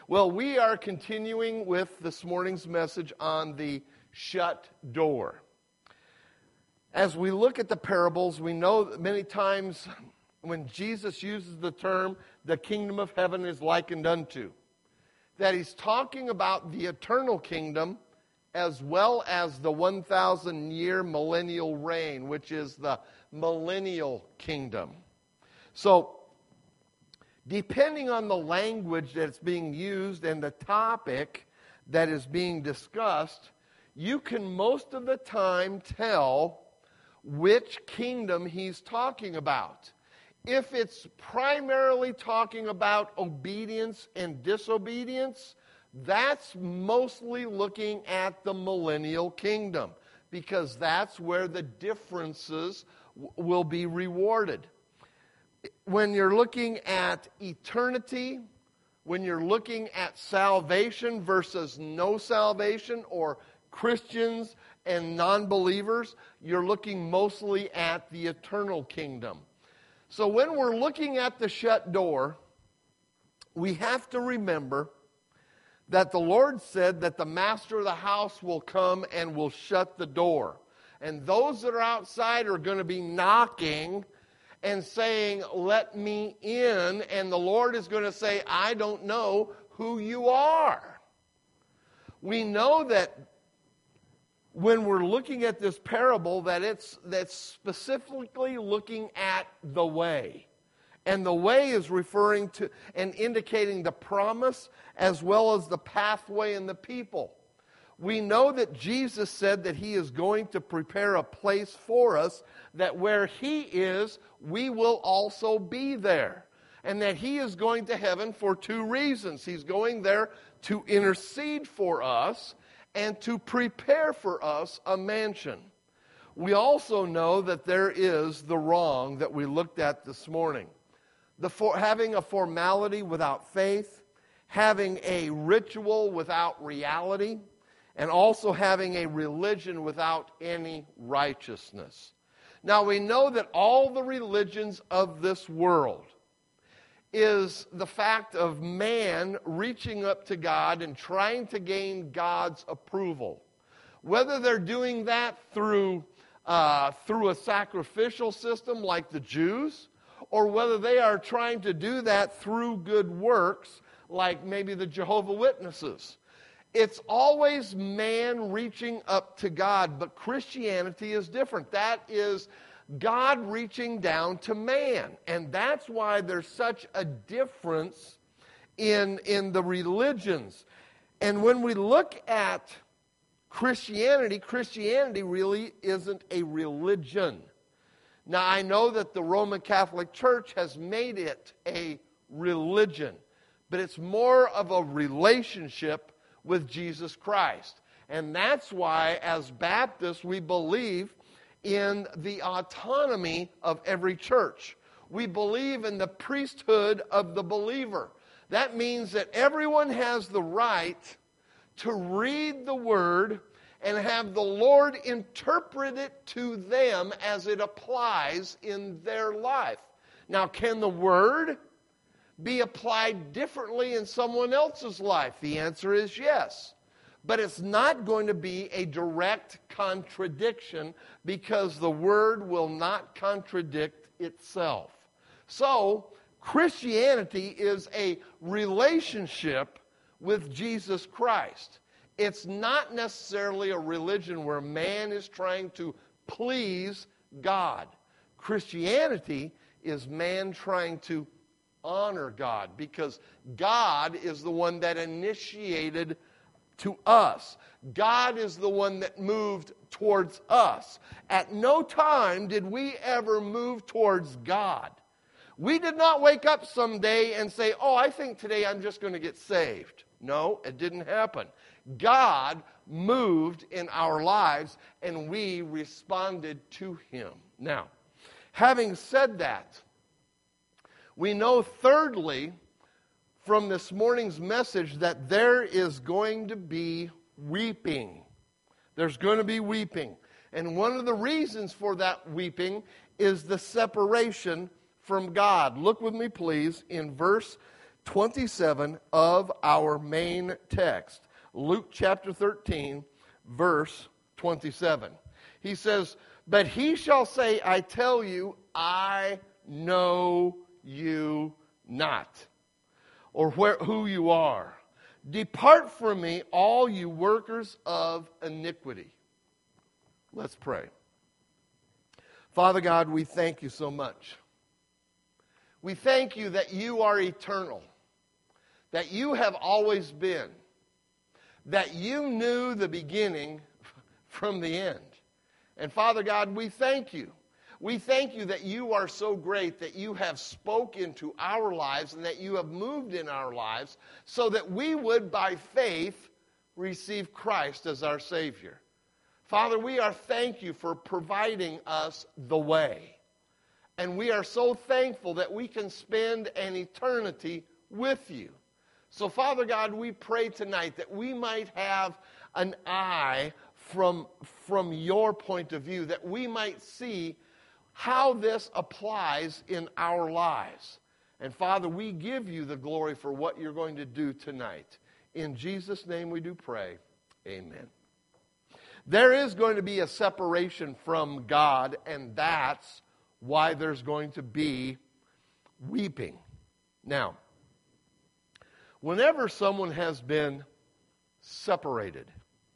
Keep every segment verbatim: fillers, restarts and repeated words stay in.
Well, we are continuing with this morning's message on the shut door. As we look at the parables, we know that many times when Jesus uses the term, the kingdom of heaven is likened unto, that he's talking about the eternal kingdom as well as the one thousand year millennial reign, which is the millennial kingdom. So, depending on the language that's being used and the topic that is being discussed, you can most of the time tell which kingdom he's talking about. If it's primarily talking about obedience and disobedience, that's mostly looking at the millennial kingdom, because that's where the differences w- will be rewarded. When you're looking at eternity, when you're looking at salvation versus no salvation, or Christians and non-believers, you're looking mostly at the eternal kingdom. So when we're looking at the shut door, we have to remember that the Lord said that the master of the house will come and will shut the door. And those that are outside are going to be knocking and saying, "Let me in." And the Lord is going to say, "I don't know who you are." We know that when we're looking at this parable, that it's that's specifically looking at the way. And the way is referring to and indicating the promise as well as the pathway and the people. We know that Jesus said that he is going to prepare a place for us, that where he is, we will also be there. And that he is going to heaven for two reasons. He's going there to intercede for us and to prepare for us a mansion. We also know that there is the wrong that we looked at this morning. The for, having a formality without faith, having a ritual without reality, and also having a religion without any righteousness. Now we know that all the religions of this world is the fact of man reaching up to God and trying to gain God's approval. Whether they're doing that through, uh, through a sacrificial system like the Jews, or whether they are trying to do that through good works like maybe the Jehovah's Witnesses. It's always man reaching up to God, but Christianity is different. That is God reaching down to man. And that's why there's such a difference in, in the religions. And when we look at Christianity, Christianity really isn't a religion. Now, I know that the Roman Catholic Church has made it a religion, but it's more of a relationship with Jesus Christ. And that's why, as Baptists, we believe in the autonomy of every church. We believe in the priesthood of the believer. That means that everyone has the right to read the Word and have the Lord interpret it to them as it applies in their life. Now, can the Word be applied differently in someone else's life? The answer is yes. But it's not going to be a direct contradiction, because the Word will not contradict itself. So, Christianity is a relationship with Jesus Christ. It's not necessarily a religion where man is trying to please God. Christianity is man trying to honor God, because God is the one that initiated to us. God is the one that moved towards us. At no time did we ever move towards God. We did not wake up someday and say, "Oh, I think today I'm just going to get saved." No, it didn't happen. God moved in our lives, and we responded to Him. Now, having said that, we know thirdly from this morning's message that there is going to be weeping. There's going to be weeping. And one of the reasons for that weeping is the separation from God. Look with me, please, in verse twenty-seven of our main text. Luke chapter thirteen, verse twenty-seven. He says, "But he shall say, I tell you, I know you not, or where, who you are. Depart from me, all you workers of iniquity." Let's pray. Father God, we thank you so much. We thank you that you are eternal, that you have always been, that you knew the beginning from the end. And Father God, we thank you. We thank you that you are so great that you have spoke into our lives and that you have moved in our lives so that we would, by faith, receive Christ as our Savior. Father, we are thank you for providing us the way. And we are so thankful that we can spend an eternity with you. So, Father God, we pray tonight that we might have an eye from, from your point of view, that we might see how this applies in our lives. And Father, we give you the glory for what you're going to do tonight. In Jesus' name we do pray. Amen. There is going to be a separation from God, and that's why there's going to be weeping. Now, whenever someone has been separated,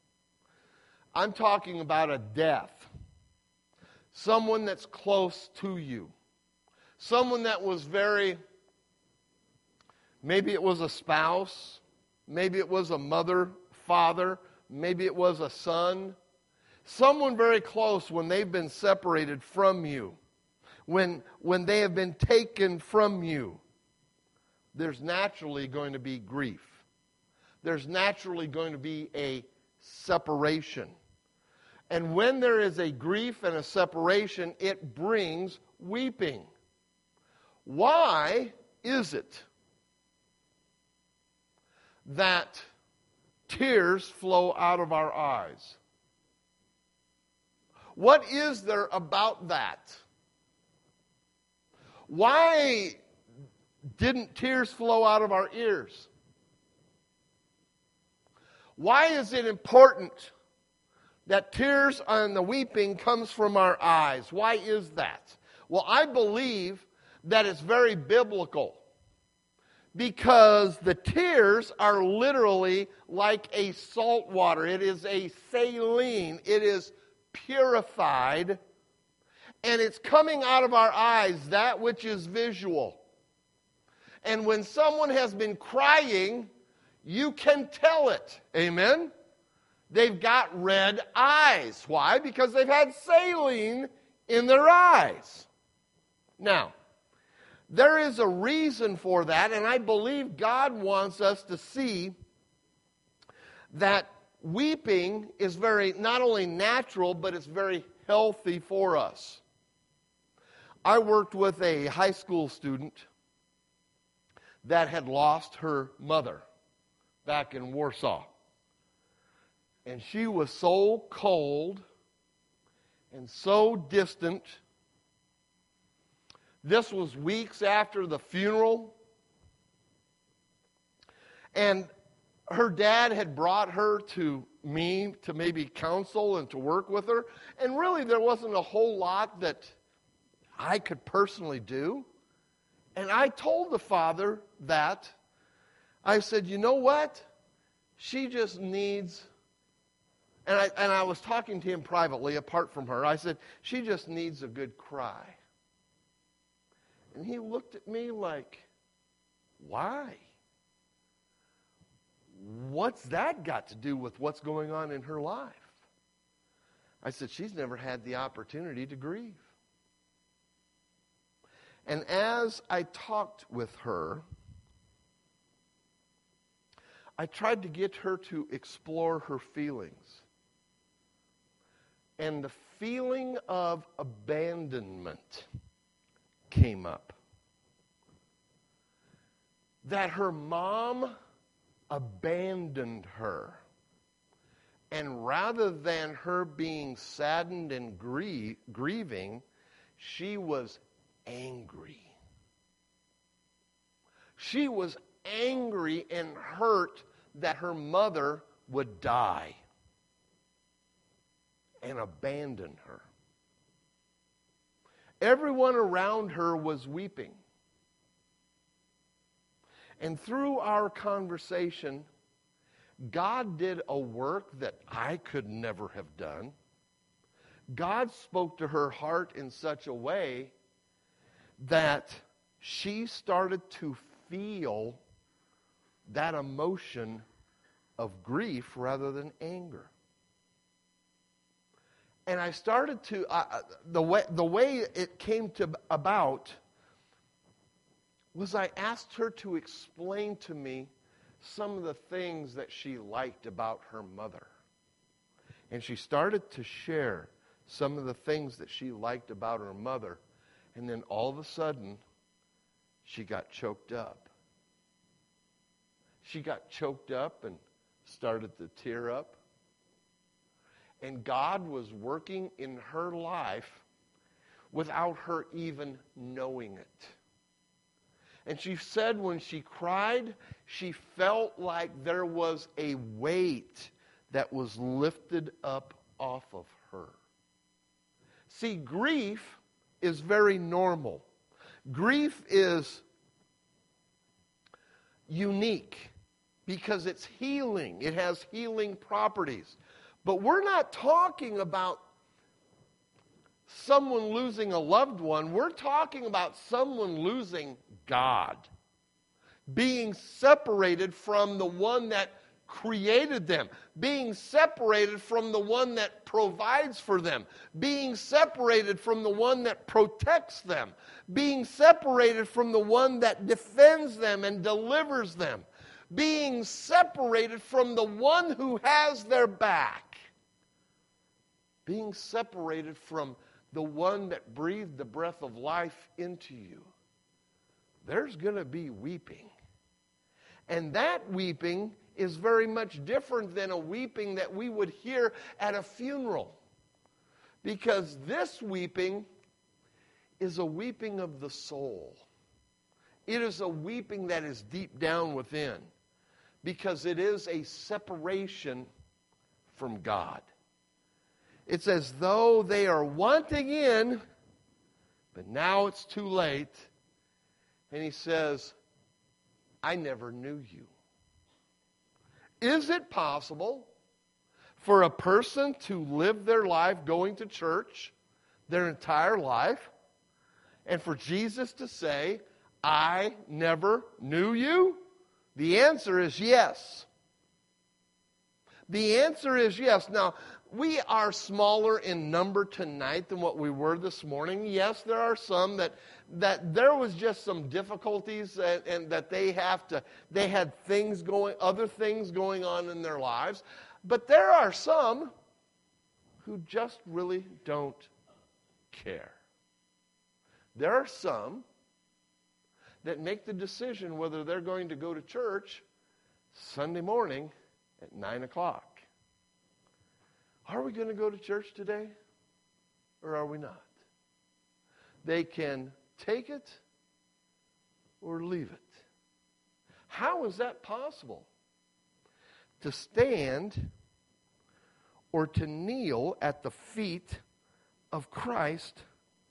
I'm talking about a death. Someone that's close to you. Someone that was very, maybe it was a spouse, maybe it was a mother, father, maybe it was a son. Someone very close when they've been separated from you. When, when they have been taken from you. There's naturally going to be grief. There's naturally going to be a separation. And when there is a grief and a separation, it brings weeping. Why is it that tears flow out of our eyes? What is there about that? Why didn't tears flow out of our ears? Why is it important that tears and the weeping comes from our eyes? Why is that? Well, I believe that it's very biblical, because the tears are literally like a salt water. It is a saline. It is purified, and it's coming out of our eyes, that which is visual. And when someone has been crying, you can tell it. Amen? They've got red eyes. Why? Because they've had saline in their eyes. Now, there is a reason for that, and I believe God wants us to see that weeping is very, not only natural, but it's very healthy for us. I worked with a high school student that had lost her mother back in Warsaw. And she was so cold and so distant. This was weeks after the funeral. And her dad had brought her to me to maybe counsel and to work with her. And really there wasn't a whole lot that I could personally do. And I told the father that. I said, you know what? She just needs... And I, and I was talking to him privately, apart from her. I said, she just needs a good cry. And he looked at me like, why? What's that got to do with what's going on in her life? I said, she's never had the opportunity to grieve. And as I talked with her, I tried to get her to explore her feelings. And the feeling of abandonment came up. That her mom abandoned her. And rather than her being saddened and grie- grieving, she was angry. She was angry and hurt that her mother would die and abandon her. Everyone around her was weeping. And through our conversation, God did a work that I could never have done. God spoke to her heart in such a way that she started to feel that emotion of grief rather than anger. And I started to, uh, the way the way it came to about was I asked her to explain to me some of the things that she liked about her mother. And she started to share some of the things that she liked about her mother. And then all of a sudden, she got choked up. She got choked up and started to tear up. And God was working in her life without her even knowing it. And she said when she cried, she felt like there was a weight that was lifted up off of her. See, grief is very normal. Grief is unique because it's healing. It has healing properties. But we're not talking about someone losing a loved one. We're talking about someone losing God. Being separated from the one that created them. Being separated from the one that provides for them. Being separated from the one that protects them. Being separated from the one that defends them and delivers them. Being separated from the one who has their back. Being separated from the one that breathed the breath of life into you. There's going to be weeping. And that weeping is very much different than a weeping that we would hear at a funeral. Because this weeping is a weeping of the soul. It is a weeping that is deep down within. Because it is a separation from God. It's as though they are wanting in, but now it's too late. And he says, I never knew you. Is it possible for a person to live their life going to church their entire life and for Jesus to say, I never knew you? The answer is yes. The answer is yes. Now, we are smaller in number tonight than what we were this morning. Yes, there are some that that there was just some difficulties and, and that they have to they had things going other things going on in their lives. But there are some who just really don't care. There are some that make the decision whether they're going to go to church Sunday morning at nine o'clock. Are we going to go to church today or are we not? They can take it or leave it. How is that possible? To stand or to kneel at the feet of Christ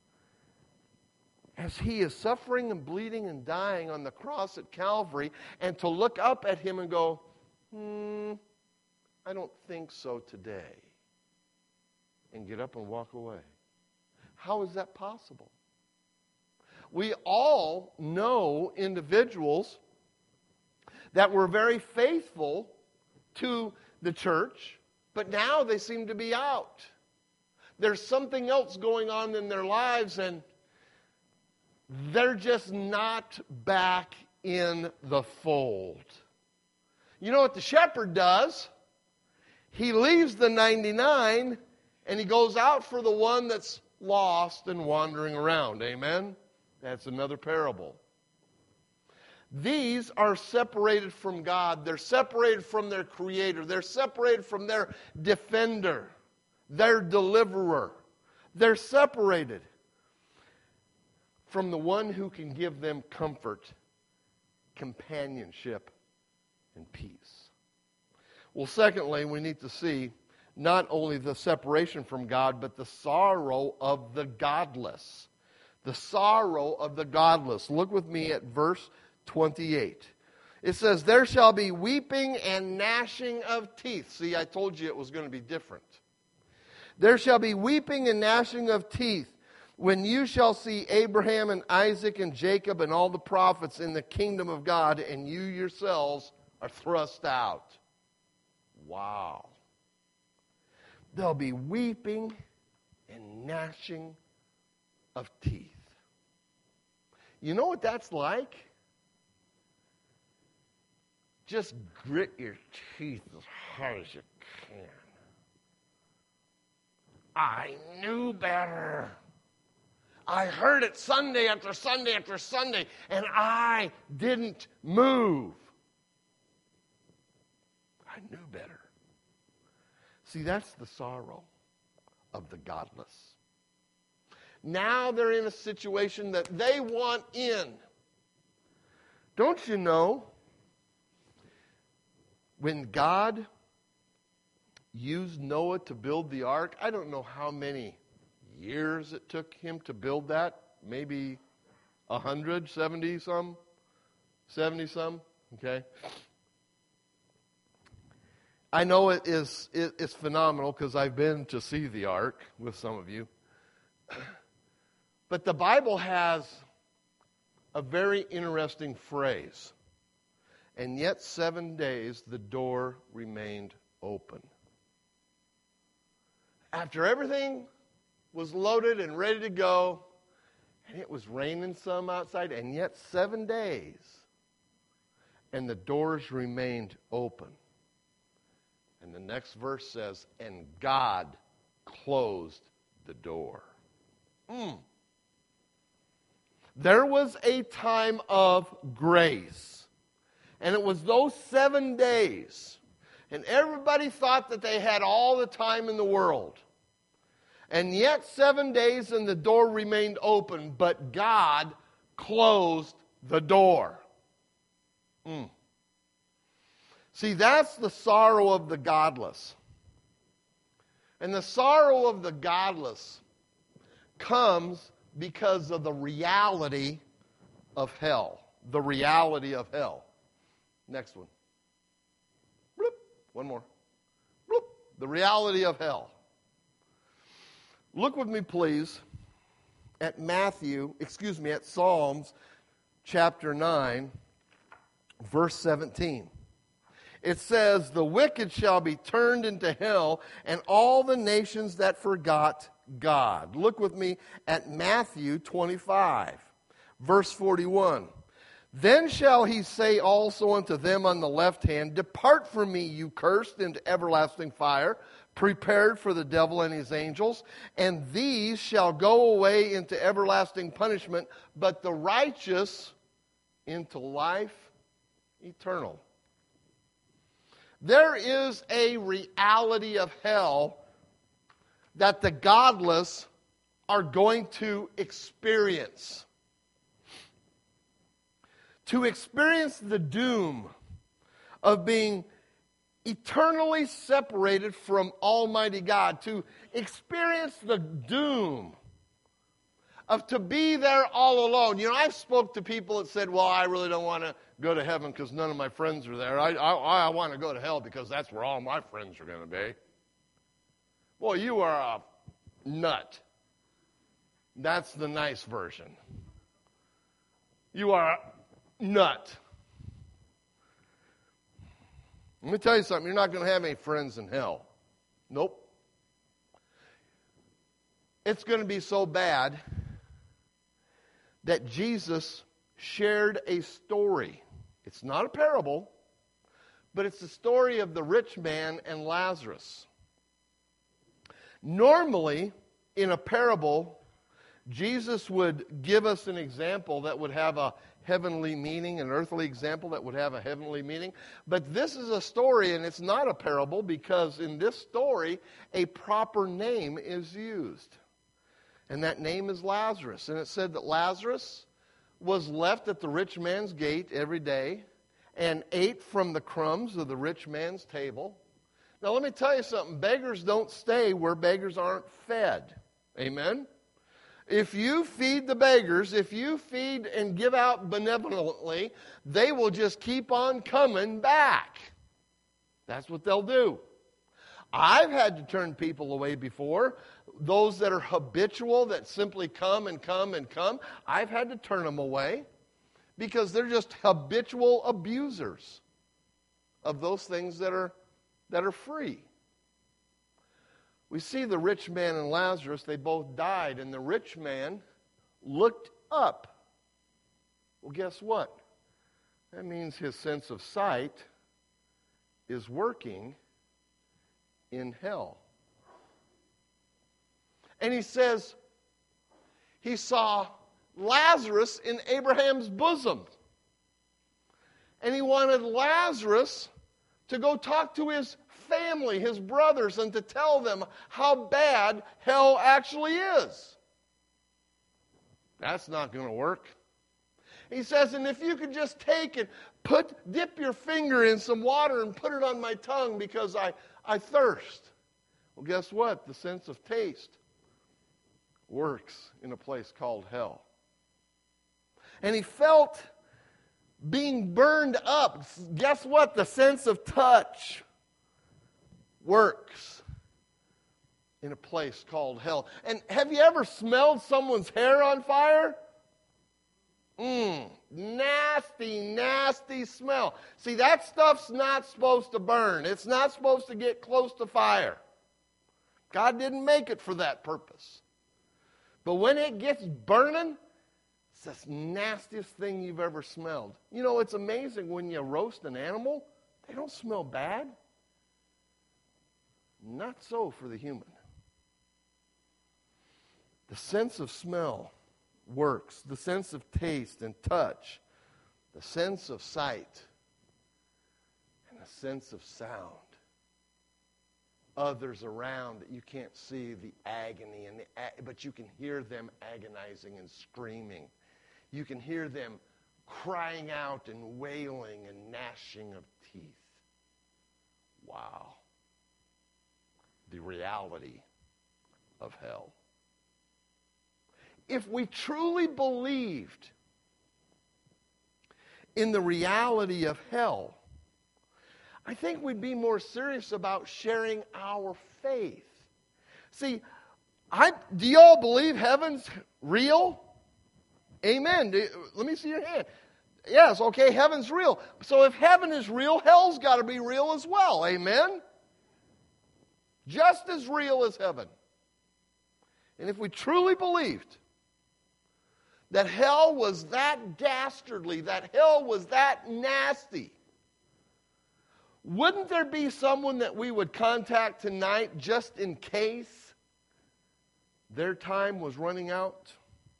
as he is suffering and bleeding and dying on the cross at Calvary, and to look up at him and go, hmm, I don't think so today. And get up and walk away. How is that possible? We all know individuals that were very faithful to the church, but now they seem to be out. There's something else going on in their lives, and they're just not back in the fold. You know what the shepherd does? He leaves the ninety-nine and he goes out for the one that's lost and wandering around. Amen? That's another parable. These are separated from God. They're separated from their Creator. They're separated from their defender, their deliverer. They're separated from the one who can give them comfort companionship and peace. Well, secondly, we need to see not only the separation from God, but the sorrow of the godless. The sorrow of the godless. Look with me at verse twenty-eight. It says, there shall be weeping and gnashing of teeth. See, I told you it was going to be different. There shall be weeping and gnashing of teeth when you shall see Abraham and Isaac and Jacob and all the prophets in the kingdom of God, and you yourselves are thrust out. Wow. There'll be weeping and gnashing of teeth. You know what that's like? Just grit your teeth as hard as you can. I knew better. I heard it Sunday after Sunday after Sunday, and I didn't move. I knew better. See, that's the sorrow of the godless. Now they're in a situation that they want in. Don't you know, when God used Noah to build the ark, I don't know how many years it took him to build that. Maybe a hundred, seventy some, seventy some. Okay. I know it is it, it's phenomenal because I've been to see the ark with some of you. But the Bible has a very interesting phrase. And yet seven days the door remained open. After everything was loaded and ready to go, and it was raining some outside, and yet seven days, and the doors remained open. And the next verse says, and God closed the door. Mm. There was a time of grace. And it was those seven days. And everybody thought that they had all the time in the world. And yet seven days and the door remained open, but God closed the door. Mm. See, that's the sorrow of the godless. And the sorrow of the godless comes because of the reality of hell. The reality of hell. Next one. Bloop. One more. Bloop. The reality of hell. Look with me, please, at Matthew, excuse me, at Psalms chapter nine, verse seventeen. It says, the wicked shall be turned into hell, and all the nations that forgot God. Look with me at Matthew twenty-five, verse forty-one. Then shall he say also unto them on the left hand, depart from me, you cursed, into everlasting fire, prepared for the devil and his angels. And these shall go away into everlasting punishment, but the righteous into life eternal. There is a reality of hell that the godless are going to experience. To experience the doom of being eternally separated from Almighty God. To experience the doom of to be there all alone. You know, I've spoke to people that said, well, I really don't want to go to heaven because none of my friends are there. I, I, I want to go to hell because that's where all my friends are going to be. Boy, you are a nut. That's the nice version. You are a nut. Let me tell you something. You're not going to have any friends in hell. Nope. It's going to be so bad that Jesus shared a story. It's not a parable, but it's the story of the rich man and Lazarus. Normally, in a parable, Jesus would give us an example that would have a heavenly meaning, an earthly example that would have a heavenly meaning. But this is a story, and it's not a parable, because in this story, a proper name is used. And that name is Lazarus. And it said that Lazarus was left at the rich man's gate every day and ate from the crumbs of the rich man's table. Now let me tell you something. Beggars don't stay where beggars aren't fed. Amen? If you feed the beggars, if you feed and give out benevolently, they will just keep on coming back. That's what they'll do. I've had to turn people away before. Those that are habitual, that simply come and come and come, I've had to turn them away because they're just habitual abusers of those things that are, that are free. We see the rich man and Lazarus, they both died, and the rich man looked up. Well, guess what? That means his sense of sight is working in hell. And he says he saw Lazarus in Abraham's bosom. And he wanted Lazarus to go talk to his family, his brothers, and to tell them how bad hell actually is. That's not going to work. He says, and if you could just take it, put, dip your finger in some water and put it on my tongue because I, I thirst. Well, guess what? The sense of taste works in a place called hell. And he felt being burned up. Guess what? The sense of touch works in a place called hell. And have you ever smelled someone's hair on fire? Mmm, nasty, nasty smell. See, that stuff's not supposed to burn. It's not supposed to get close to fire. God didn't make it for that purpose. But when it gets burning, it's the nastiest thing you've ever smelled. You know, it's amazing when you roast an animal, they don't smell bad. Not so for the human. The sense of smell works. The sense of taste and touch. The sense of sight. And the sense of sound. Others around that you can't see the agony, and the, but you can hear them agonizing and screaming. You can hear them crying out and wailing and gnashing of teeth. Wow. The reality of hell. If we truly believed in the reality of hell, I think we'd be more serious about sharing our faith. See, I, do you all believe heaven's real? Amen. Do, let me see your hand. Yes, okay, heaven's real. So if heaven is real, hell's got to be real as well. Amen? Just as real as heaven. And if we truly believed that hell was that dastardly, that hell was that nasty, wouldn't there be someone that we would contact tonight just in case their time was running out?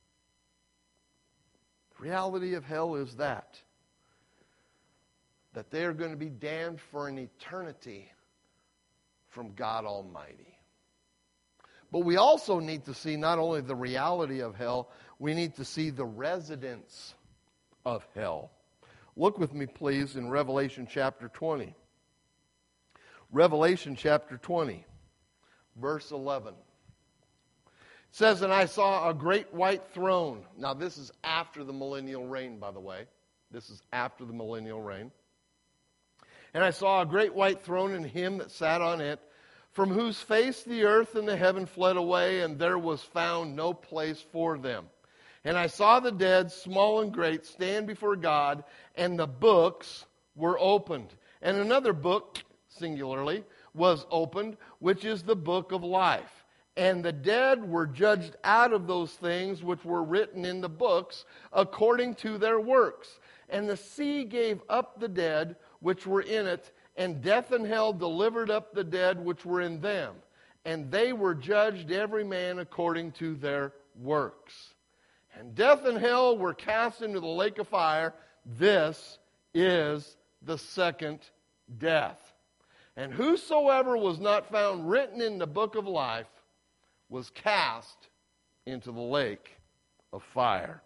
The reality of hell is that. That they are going to be damned for an eternity from God Almighty. But we also need to see not only the reality of hell, we need to see the residents of hell. Look with me, please, in Revelation chapter twenty. Revelation chapter twenty, verse eleven. It says, and I saw a great white throne. Now, this is after the millennial reign, by the way. This is after the millennial reign. And I saw a great white throne and him that sat on it, from whose face the earth and the heaven fled away, and there was found no place for them. And I saw the dead, small and great, stand before God, and the books were opened. And another book, singularly, was opened, which is the book of life. And the dead were judged out of those things which were written in the books according to their works. And the sea gave up the dead which were in it, and death and hell delivered up the dead which were in them. And they were judged every man according to their works. And death and hell were cast into the lake of fire. This is the second death. And whosoever was not found written in the book of life was cast into the lake of fire.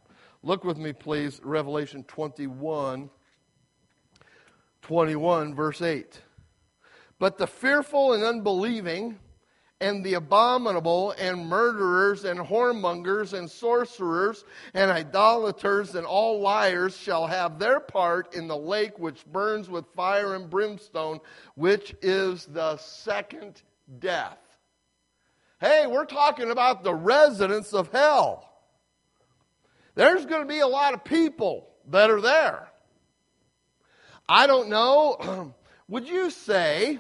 Look with me, please, Revelation twenty-one, twenty-one, verse eight. But the fearful and unbelieving, and the abominable, and murderers, and whoremongers, and sorcerers, and idolaters, and all liars shall have their part in the lake which burns with fire and brimstone, which is the second death. Hey, we're talking about the residents of hell. There's going to be a lot of people that are there. I don't know. Would you say,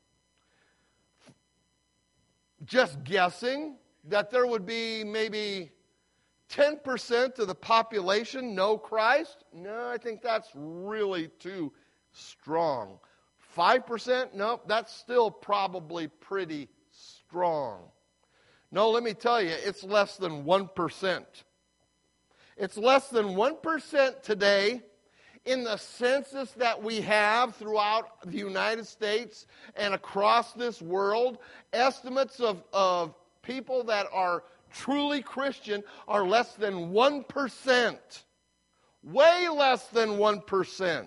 just guessing, that there would be maybe ten percent of the population know Christ? No, I think that's really too strong. five percent? Nope, that's still probably pretty strong. No, let me tell you, it's less than one percent. It's less than one percent today in the census that we have throughout the United States and across this world. Estimates of, of people that are truly Christian are less than one percent. Way less than one percent.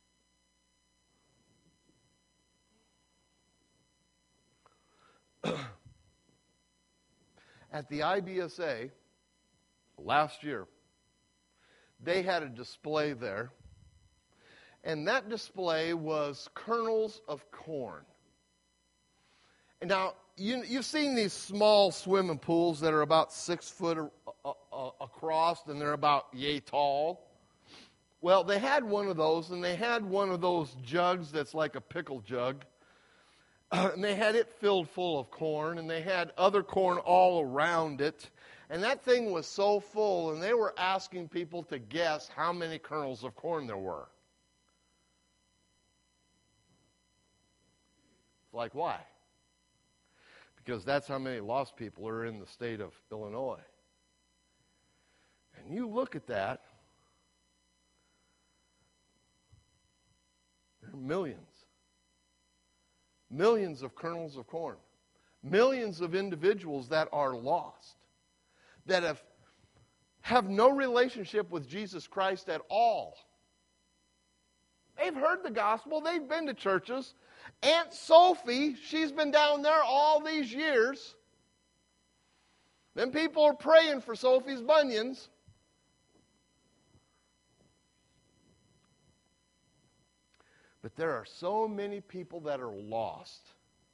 At the I B S A last year, they had a display there, and that display was kernels of corn. And now, you, you've seen these small swimming pools that are about six foot a, a, across, and they're about yay tall. Well, they had one of those, and they had one of those jugs that's like a pickle jug. Uh, and they had it filled full of corn, and they had other corn all around it. And that thing was so full, and they were asking people to guess how many kernels of corn there were. Like, why? Because that's how many lost people are in the state of Illinois. And you look at that, there are millions. Millions of kernels of corn. Millions of individuals that are lost. That have, have no relationship with Jesus Christ at all. They've heard the gospel. They've been to churches. Aunt Sophie, she's been down there all these years. Then people are praying for Sophie's bunions. But there are so many people that are lost.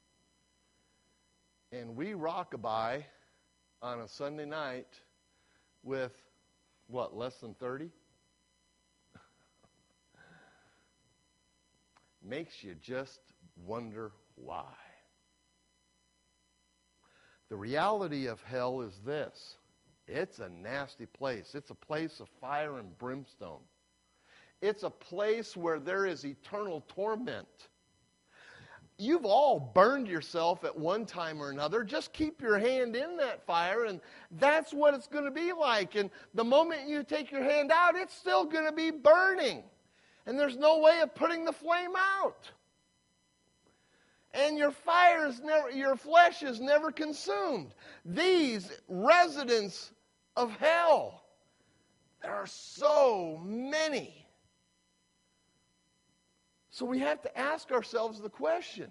And we rockabye on a Sunday night with, what, less than thirty? Makes you just wonder why. The reality of hell is this. It's a nasty place. It's a place of fire and brimstone. It's a place where there is eternal torment. You've all burned yourself at one time or another. Just keep your hand in that fire, and that's what it's going to be like. And the moment you take your hand out, it's still going to be burning. And there's no way of putting the flame out. And your fire is never, your flesh is never consumed. These residents of hell, there are so many. So we have to ask ourselves the question,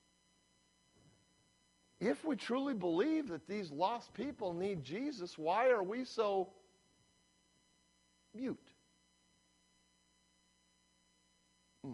if we truly believe that these lost people need Jesus, why are we so mute? Hmm.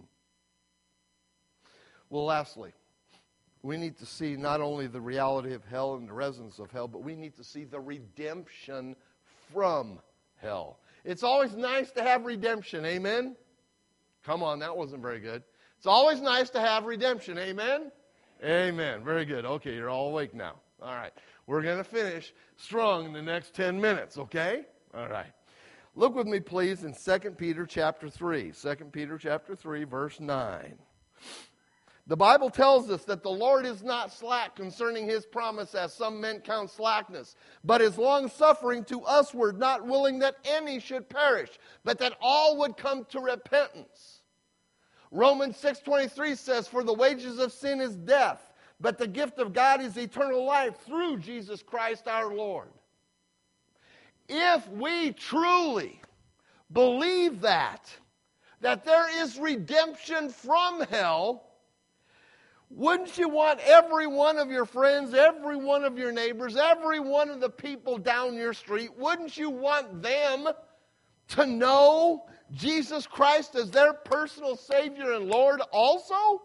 Well, lastly, we need to see not only the reality of hell and the residents of hell, but we need to see the redemption from hell. It's always nice to have redemption, amen? Come on, that wasn't very good. It's always nice to have redemption. Amen? Amen. Very good. Okay, you're all awake now. All right. We're going to finish strong in the next ten minutes, okay? All right. Look with me, please, in Second Peter chapter three. Second Peter chapter three, verse nine. The Bible tells us that the Lord is not slack concerning his promise, as some men count slackness, but is long-suffering to usward, not willing that any should perish, but that all would come to repentance. Romans six twenty-three says, for the wages of sin is death, but the gift of God is eternal life through Jesus Christ our Lord. If we truly believe that, that there is redemption from hell, wouldn't you want every one of your friends, every one of your neighbors, every one of the people down your street, wouldn't you want them to know Jesus Christ as their personal Savior and Lord also?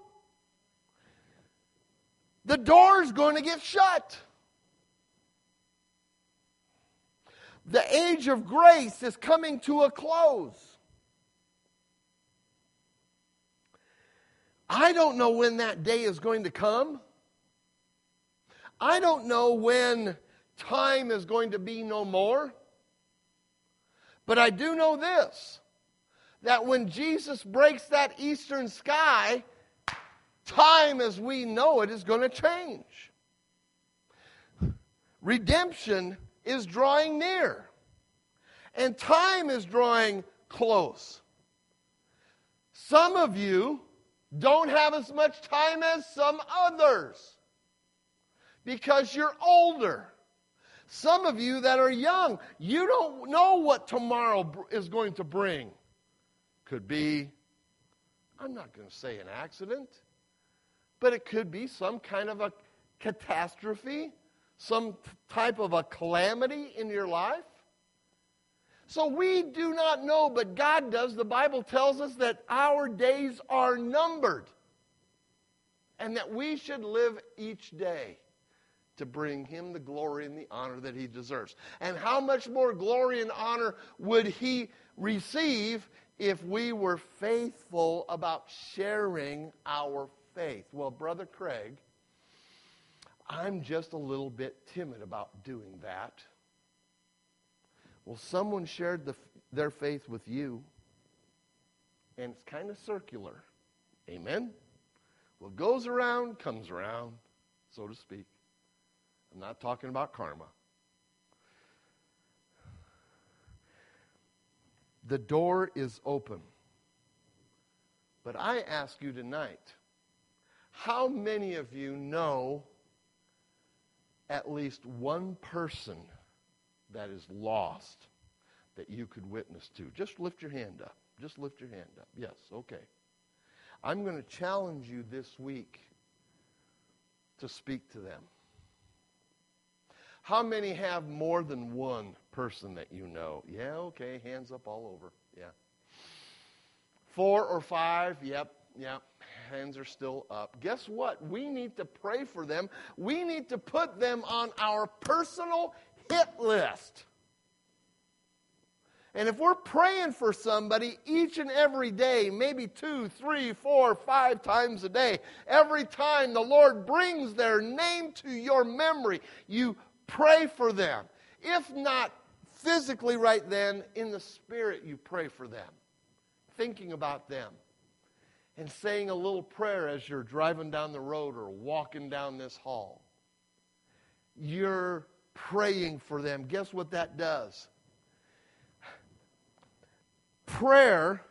The door is going to get shut. The age of grace is coming to a close. I don't know when that day is going to come. I don't know when time is going to be no more. But I do know this, that when Jesus breaks that eastern sky, time as we know it is going to change. Redemption is drawing near. And time is drawing close. Some of you don't have as much time as some others because you're older. Some of you that are young, you don't know what tomorrow is going to bring. Could be, I'm not going to say an accident, but it could be some kind of a catastrophe, some type of a calamity in your life. So we do not know, but God does. The Bible tells us that our days are numbered and that we should live each day to bring Him the glory and the honor that He deserves. And how much more glory and honor would He receive if we were faithful about sharing our faith? Well, Brother Craig, I'm just a little bit timid about doing that. Well, someone shared the, their faith with you, and it's kind of circular. Amen? What goes around comes around, so to speak. I'm not talking about karma. The door is open. But I ask you tonight, how many of you know at least one person that is lost that you could witness to? Just lift your hand up. Just lift your hand up. Yes, okay. I'm going to challenge you this week to speak to them. How many have more than one person that you know? Yeah, okay, hands up all over. Yeah. Four or five? Yep, yep. Hands are still up. Guess what? We need to pray for them. We need to put them on our personal hit list. And if we're praying for somebody each and every day, maybe two, three, four, five times a day, every time the Lord brings their name to your memory, you pray for them. If not physically right then, in the spirit you pray for them, thinking about them, and saying a little prayer as you're driving down the road or walking down this hall. You're praying for them. Guess what that does? Prayer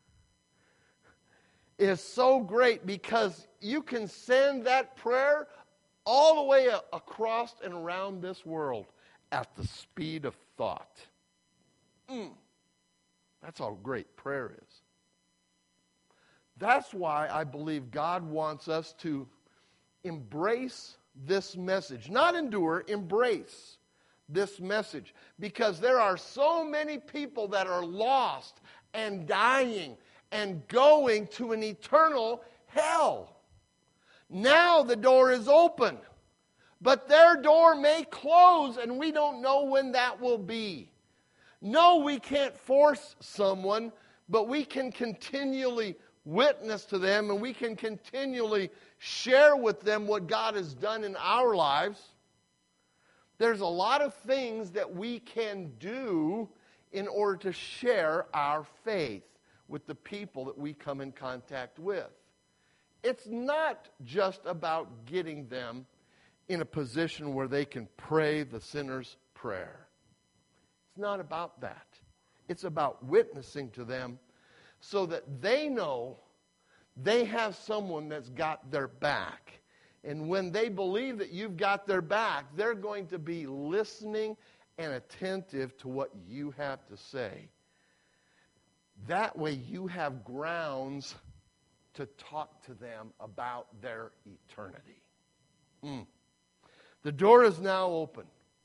is so great because you can send that prayer all the way across and around this world at the speed of thought. Mm. That's how great prayer is. That's why I believe God wants us to embrace this message. Not endure, embrace this message. Because there are so many people that are lost and dying and going to an eternal hell. Now the door is open, but their door may close, and we don't know when that will be. No, we can't force someone, but we can continually witness to them, and we can continually share with them what God has done in our lives. There's a lot of things that we can do in order to share our faith with the people that we come in contact with. It's not just about getting them in a position where they can pray the sinner's prayer. It's not about that. It's about witnessing to them so that they know they have someone that's got their back. And when they believe that you've got their back, they're going to be listening and attentive to what you have to say. That way you have grounds to talk to them about their eternity. Mm. The door is now open.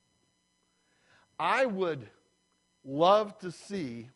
I would love to see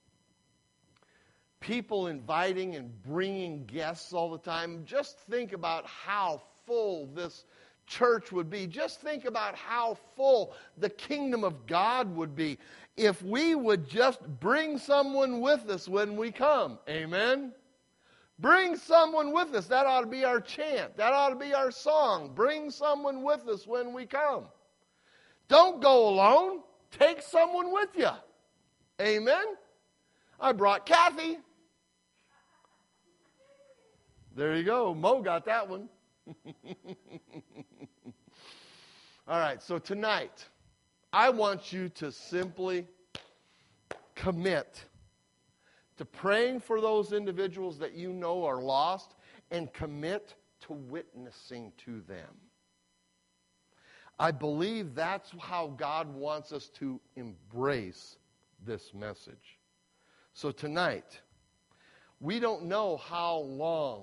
people inviting and bringing guests all the time. Just think about how full this church would be. Just think about how full the kingdom of God would be if we would just bring someone with us when we come. Amen? Bring someone with us. That ought to be our chant. That ought to be our song. Bring someone with us when we come. Don't go alone. Take someone with you. Amen? I brought Kathy. There you go. Mo got that one. All right, so tonight, I want you to simply commit to praying for those individuals that you know are lost and commit to witnessing to them. I believe that's how God wants us to embrace this message. So tonight, we don't know how long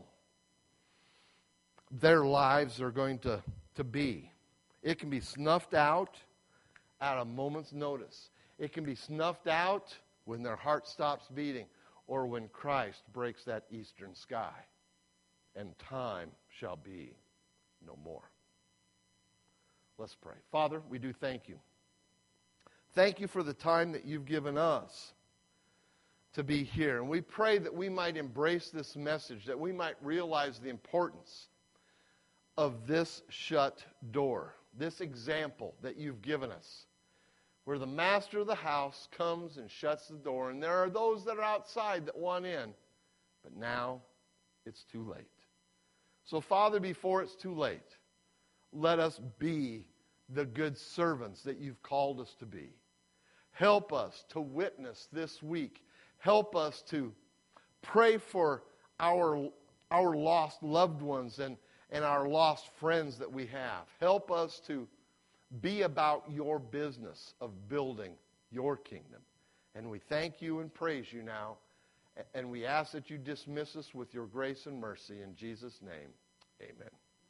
their lives are going to, to be. It can be snuffed out at a moment's notice. It can be snuffed out when their heart stops beating or when Christ breaks that eastern sky and time shall be no more. Let's pray. Father, we do thank you. Thank you for the time that you've given us to be here. And we pray that we might embrace this message, that we might realize the importance of this shut door, this example that you've given us, where the master of the house comes and shuts the door, and there are those that are outside that want in, but now it's too late. So, Father, before it's too late, let us be the good servants that you've called us to be. Help us to witness this week. Help us to pray for our, our lost loved ones and, and our lost friends that we have. Help us to be about your business of building your kingdom. And we thank you and praise you now. And we ask that you dismiss us with your grace and mercy. In Jesus' name, amen.